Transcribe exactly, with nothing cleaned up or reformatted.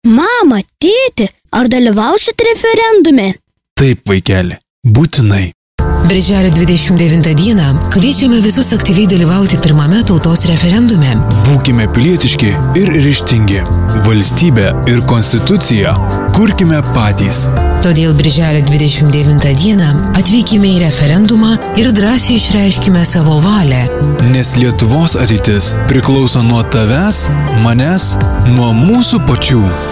Mama, tėti, ar dalyvausit referendume? Taip, vaikeli, būtinai. Birželio dvidešimt devintą dieną kviečiame visus aktyviai dalyvauti pirmame tautos referendume. Būkime pilietiški ir ryžtingi. Valstybę ir konstituciją kurkime patys. Todėl birželio dvidešimt devintą dieną atvykime į referendumą ir drąsiai išreiškime savo valią. Nes Lietuvos ateitis priklauso nuo tavęs, manęs, nuo mūsų pačių.